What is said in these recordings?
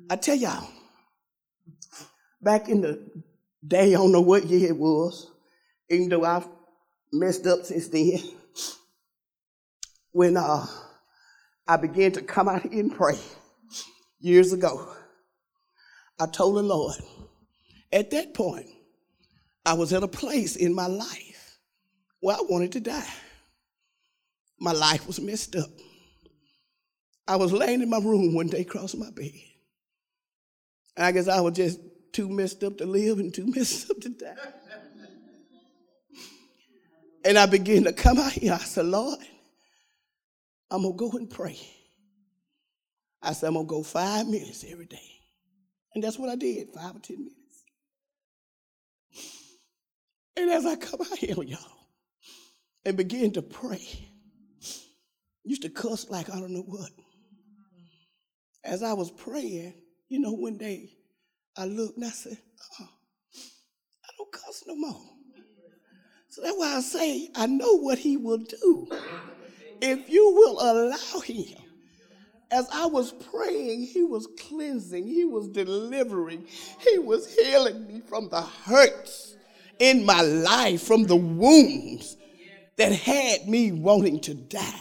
I tell y'all, back in the day, I don't know what year it was, even though I've messed up since then, when I began to come out here and pray years ago, I told the Lord, at that point, I was at a place in my life where I wanted to die. My life was messed up. I was laying in my room one day across my bed. I guess I was just too messed up to live and too messed up to die. And I began to come out here. I said, Lord, I'm going to go and pray. I said, I'm going to go 5 minutes every day. And that's what I did, 5 or 10 minutes. And as I come out here, y'all, and begin to pray, used to cuss like I don't know what. As I was praying, one day I looked and I said, I don't cuss no more. So that's why I say I know what he will do if you will allow him. As I was praying, he was cleansing, he was delivering, he was healing me from the hurts in my life, from the wounds that had me wanting to die.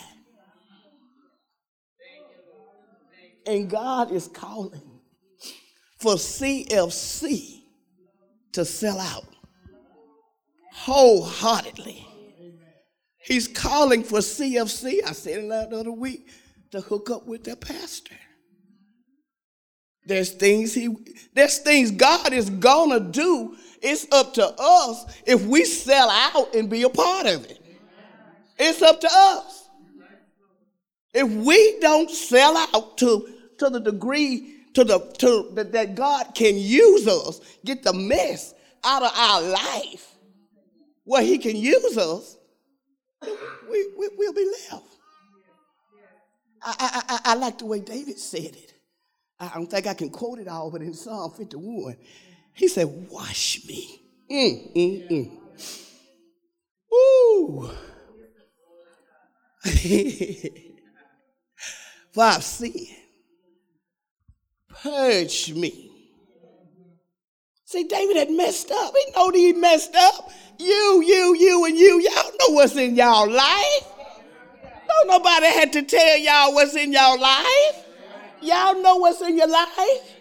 And God is calling for CFC to sell out wholeheartedly. He's calling for CFC, I said it the other week, to hook up with their pastor. There's things God is gonna do. It's up to us if we sell out and be a part of it. It's up to us. If we don't sell out to the degree that God can use us, get the mess out of our life where he can use us, we'll be left. I like the way David said it. I don't think I can quote it all, but in Psalm 51, he said, wash me. Woo. For I've sinned. Purge me. See, David had messed up. He know that he messed up. You, and you. Y'all know what's in y'all life. Don't nobody had to tell y'all what's in y'all life. Y'all know what's in your life.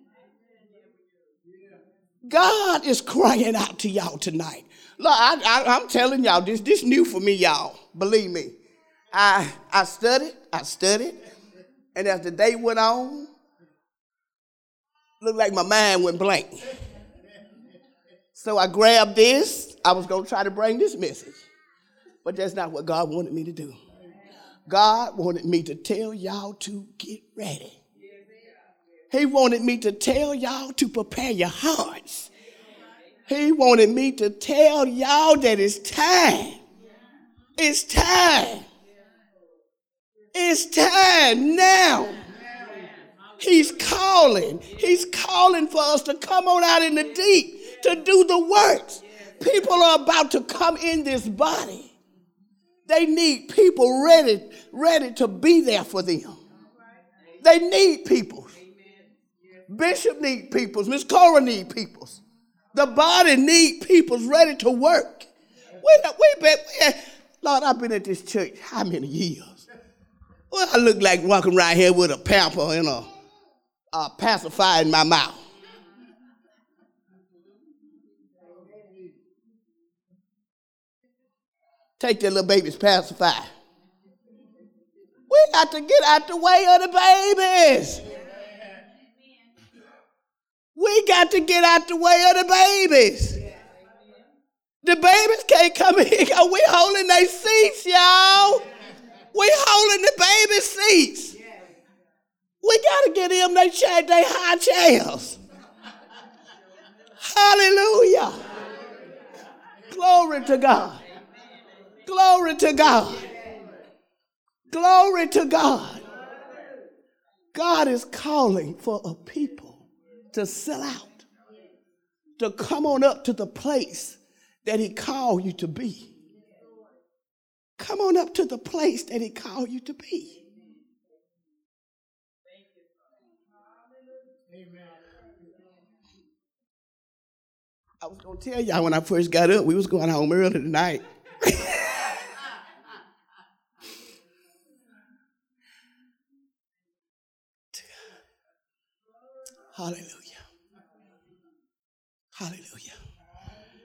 God is crying out to y'all tonight. Look, I'm telling y'all, this new for me, y'all. Believe me. I studied, and as the day went on, looked like my mind went blank. So I grabbed this. I was going to try to bring this message. But that's not what God wanted me to do. God wanted me to tell y'all to get ready. He wanted me to tell y'all to prepare your hearts. He wanted me to tell y'all that it's time. It's time. It's time now. He's calling. He's calling for us to come on out in the deep to do the works. People are about to come in this body. They need people ready to be there for them. They need people. Bishop need people. Miss Cora need people. The body need people ready to work. Lord, I've been at this church how many years? Well, I look like walking around here with a pamper and a pacifier in my mouth. Take that little baby's pacifier. We got to get out the way of the babies. We got to get out the way of the babies. The babies can't come in here because we holding their seats, y'all. We holding the baby seats. We got to get them they high chairs. Hallelujah. Glory to God. Glory to God. Glory to God. God is calling for a people to sell out, to come on up to the place that he called you to be. Come on up to the place that he called you to be. I was going to tell y'all when I first got up, we was going home early tonight. Hallelujah. Hallelujah.